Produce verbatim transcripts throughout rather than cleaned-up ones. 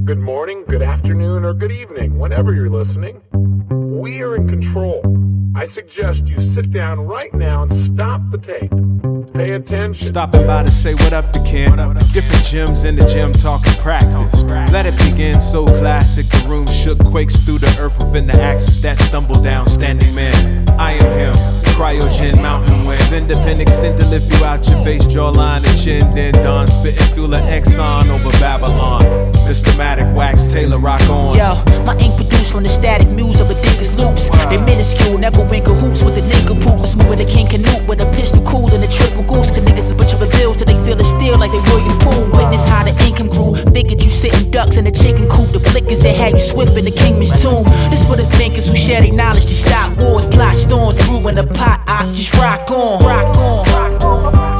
good morning, good afternoon, or good evening, whenever you're listening. We are in control. I suggest you sit down right now and stop the tape. Pay attention. Stopping by to say what up to Ken. Different gyms in the gym talking practice. Let it begin, so classic. The room shook, quakes through the earth within the axis that stumble down, standing man. I am him. Cryogen, mountain winds. Independent, extend to lift you out your face, jawline and chin, then done. Spitting fuel of Exxon over Babylon. Systematic wax, Taylor, rock on. Yo, my ink produced from the static muse of ridiculous loops. They minuscule, never wink cahoots with the nigga poop. Was moving the King Canute with a pistol cool and a triple goose. Cause niggas is a bunch of bills till they feel the steel like they William Poole. Witness how the income grew. Figured you sitting ducks in the chicken coop. The blickers that had you swift in the kingman's tomb. This for the thinkers who share their knowledge to stop wars, plot storms, brew in the pot. I just rock on, rock on, rock on.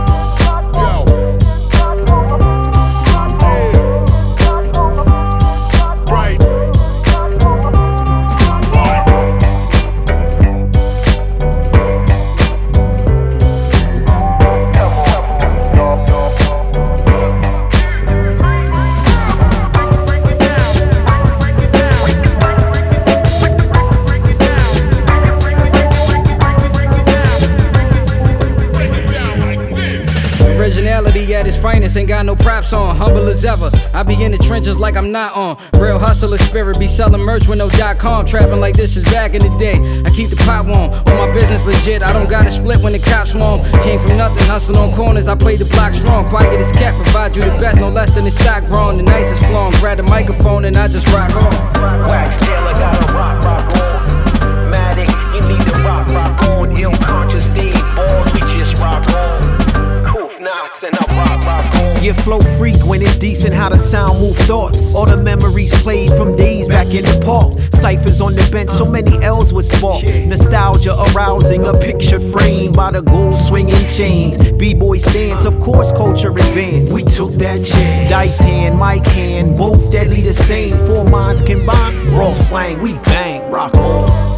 At its finest, ain't got no props on, humble as ever. I be in the trenches like I'm not on. Real hustler spirit, be selling merch with no dot com. Trapping like this is back in the day. I keep the pot warm, on my business legit. I don't gotta split when the cops swarm. Came from nothing, hustling on corners. I play the block strong. Quiet as cat, provide you the best, no less than the stock grown. The nicest flowing, grab the microphone and I just rock on. Wax Taylor gotta rock, rock on. Matic, you need to rock, rock on. Ill conscious Steve balls, we just rock on. Knots and I rock, rock on. Your flow freak when it's decent, how the sound move thoughts. All the memories played from days back in the park. Ciphers on the bench, so many L's was sparked. Nostalgia arousing a picture framed by the gold swinging chains. B-boy stance, of course culture advanced. We took that chance. Dice hand, mic hand, both deadly the same. Four minds combined, raw slang, we bang, rock on.